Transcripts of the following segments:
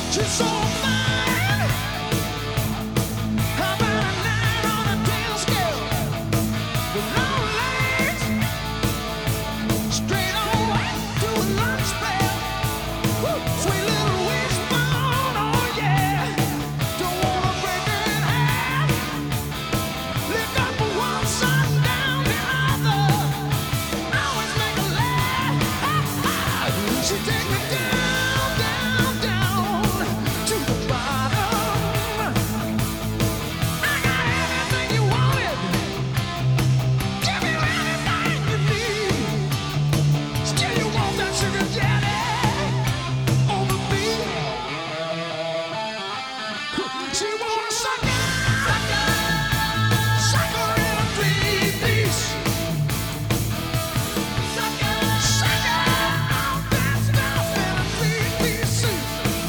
She's so fine. How about a 9 on a 10 scale? With long legs, straight on to a lunch pail. Woo, sweet little wishbone, oh yeah. Don't wanna break her in half. Lick up one side, down the other. Always make her laugh. She take me down, down, down to the bottom. I got everything you wanted. Give you anything you need. Still you want that sugar daddy over me. She wanna suck her in a 3-piece. Suck her all dressed up in a 3-piece suit.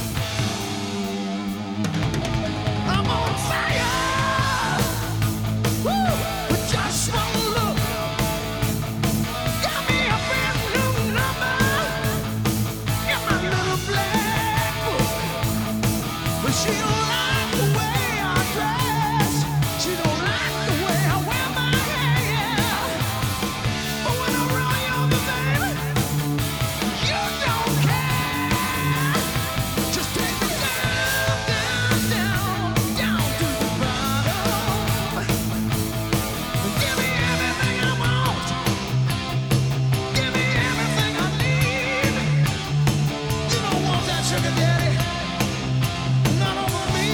I'm on fire, woo, with just one look. Got me a brand new number in my little black book. But she don't like the way I dress. She don't like the way I wear my hair. But when I'm really over, baby, you don't care. Just take me down, down, down, down to the bottom. Give me everything I want. Give me everything I need. You don't want that sugar daddy, not over me.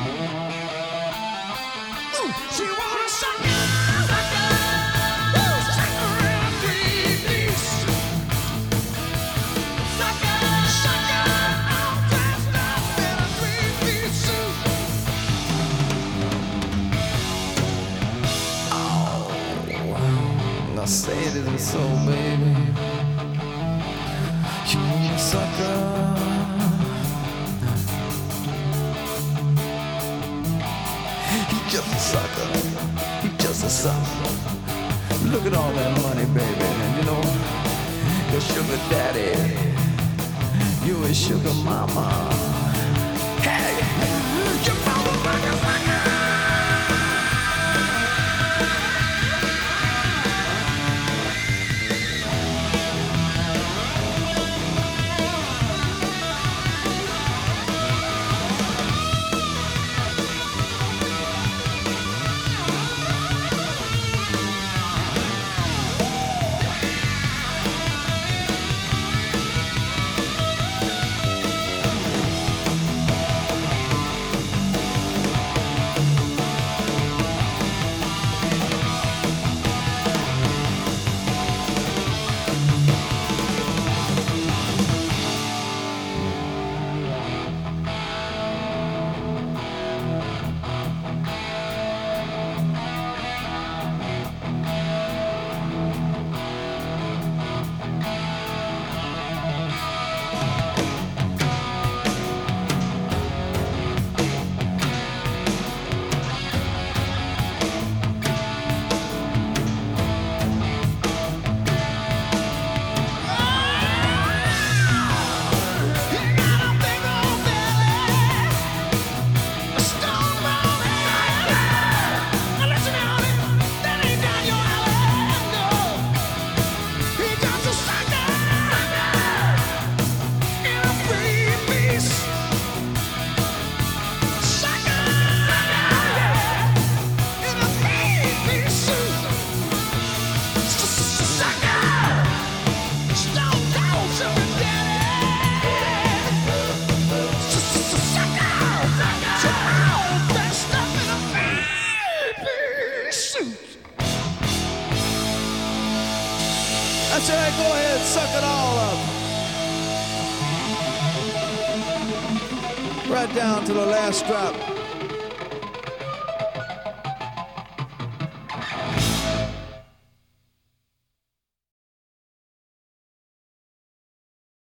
Ooh, she wanna suck her, woo, suck her in a 3-piece. Suck her, all dressed up in a 3-piece suit. Now say it isn't so, baby. You sucker. He just a sucker. He just a sucker. Look at all that money, baby. And you know, your sugar daddy. You a sugar mama. Hey, you motherfucker, sucker. That's right, go ahead, suck it all up. Right down to the last drop.